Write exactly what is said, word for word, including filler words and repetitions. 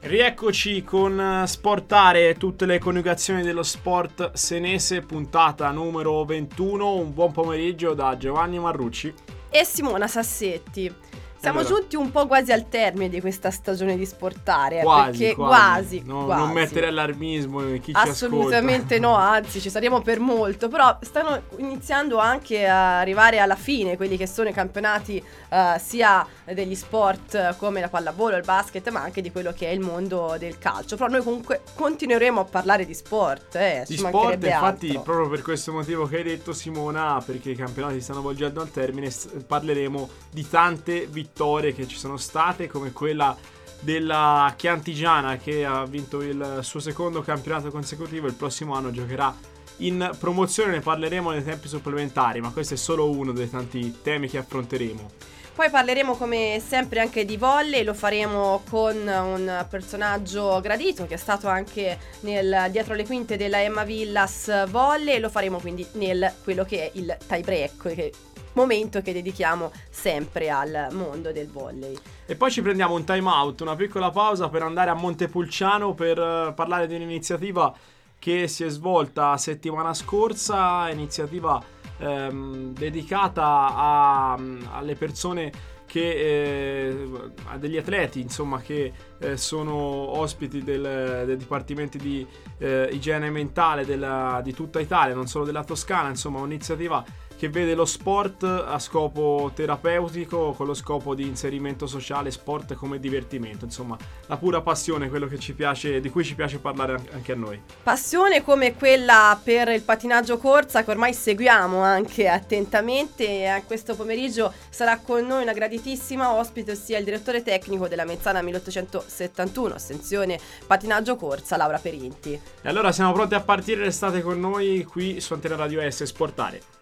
Rieccoci con Sportare, tutte le coniugazioni dello sport senese, puntata numero ventuno. Un buon pomeriggio da Giovanni Marrucci e Simona Sassetti. Siamo allora. giunti un po' quasi al termine di questa stagione di Sportare, quasi, perché quasi, quasi, no, quasi. Non mettere allarmismo in chi assolutamente ci ascolta. No, anzi ci saremo per molto, però stanno iniziando anche a arrivare alla fine quelli che sono i campionati uh, sia degli sport come la pallavolo, il basket, ma anche di quello che è il mondo del calcio. Però noi comunque continueremo a parlare di sport, eh, di ci sport, infatti altro. Proprio per questo motivo che hai detto, Simona, perché i campionati stanno volgendo al termine, parleremo di tante vittorie vittorie che ci sono state, come quella della Chiantigiana che ha vinto il suo secondo campionato consecutivo. Il prossimo anno giocherà in promozione, ne parleremo nei tempi supplementari, ma questo è solo uno dei tanti temi che affronteremo. Poi parleremo come sempre anche di volley, lo faremo con un personaggio gradito che è stato anche nel dietro le quinte della Emma Villas Volley, e lo faremo quindi nel quello che è il tie break, che momento che dedichiamo sempre al mondo del volley. E poi ci prendiamo un time out, una piccola pausa per andare a Montepulciano per uh, parlare di un'iniziativa che si è svolta settimana scorsa, iniziativa ehm, dedicata a, alle persone che eh, a degli atleti, insomma, che eh, sono ospiti del, del dipartimento di eh, igiene mentale della, di tutta Italia, non solo della Toscana. Insomma, un'iniziativa che vede lo sport a scopo terapeutico, con lo scopo di inserimento sociale, sport come divertimento, insomma la pura passione, quello che ci piace, di cui ci piace parlare anche a noi. Passione come quella per il patinaggio corsa, che ormai seguiamo anche attentamente. E questo pomeriggio sarà con noi una graditissima ospite, ossia il direttore tecnico della Mezzana milleottocentosettantuno, sezione patinaggio corsa, Laura Perinti. E allora siamo pronti a partire, restate con noi qui su Antena Radio S Sportare.